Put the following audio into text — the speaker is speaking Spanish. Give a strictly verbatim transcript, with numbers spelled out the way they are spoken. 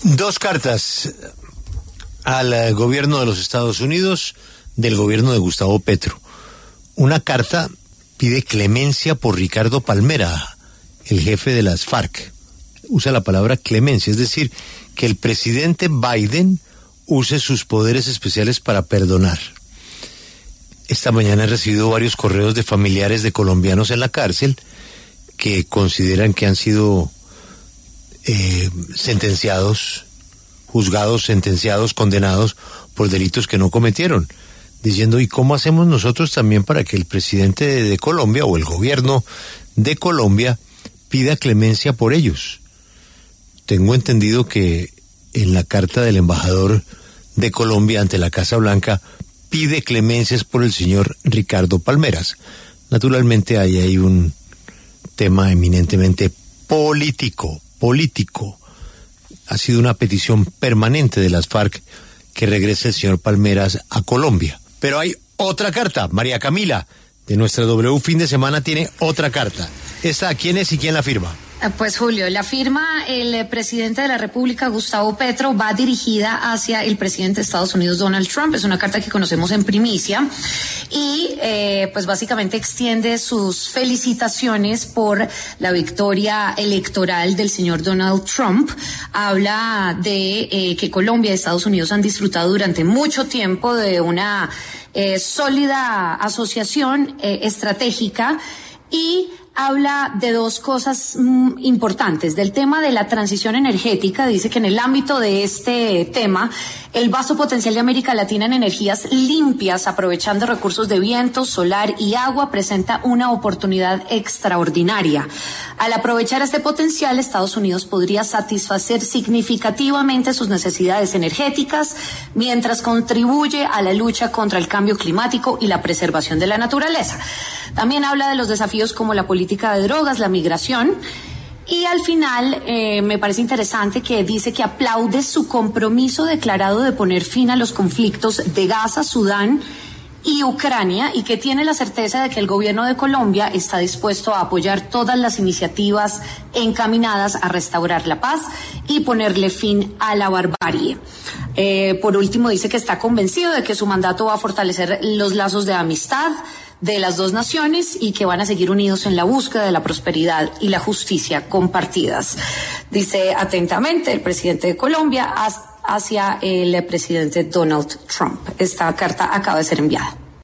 Dos cartas al gobierno de los Estados Unidos del gobierno de Gustavo Petro. Una carta pide clemencia por Ricardo Palmera, el jefe de las FARC. Usa la palabra clemencia, es decir, que el presidente Biden use sus poderes especiales para perdonar. Esta mañana he recibido varios correos de familiares de colombianos en la cárcel que consideran que han sido eh, sentenciados, juzgados, sentenciados, condenados por delitos que no cometieron, diciendo, ¿y cómo hacemos nosotros también para que el presidente de, de Colombia o el gobierno de Colombia pida clemencia por ellos? Tengo entendido que en la carta del embajador de Colombia ante la Casa Blanca pide clemencias por el señor Ricardo Palmeras. Naturalmente ahí hay un tema eminentemente político, político. Ha sido una petición permanente de las FARC que regrese el señor Palmeras a Colombia. Pero hay otra carta. María Camila, de nuestra W Fin de Semana, tiene otra carta. ¿Esta quién es y quién la firma? Pues Julio, la firma el presidente de la República, Gustavo Petro, va dirigida hacia el presidente de Estados Unidos, Donald Trump. Es una carta que conocemos en primicia y eh, pues básicamente extiende sus felicitaciones por la victoria electoral del señor Donald Trump. Habla de eh, que Colombia y Estados Unidos han disfrutado durante mucho tiempo de una eh, sólida asociación eh, estratégica y habla de dos cosas mm, importantes. Del tema de la transición energética, dice que en el ámbito de este tema, el vasto potencial de América Latina en energías limpias, aprovechando recursos de viento, solar y agua, presenta una oportunidad extraordinaria. Al aprovechar este potencial, Estados Unidos podría satisfacer significativamente sus necesidades energéticas, mientras contribuye a la lucha contra el cambio climático y la preservación de la naturaleza. También habla de los desafíos como la política de drogas, la migración. Y al final eh, me parece interesante que dice que aplaude su compromiso declarado de poner fin a los conflictos de Gaza, Sudán y Ucrania, y que tiene la certeza de que el gobierno de Colombia está dispuesto a apoyar todas las iniciativas encaminadas a restaurar la paz y ponerle fin a la barbarie. Eh, por último, dice que está convencido de que su mandato va a fortalecer los lazos de amistad de las dos naciones y que van a seguir unidos en la búsqueda de la prosperidad y la justicia compartidas. Dice atentamente el presidente de Colombia hacia el presidente Donald Trump. Esta carta acaba de ser enviada.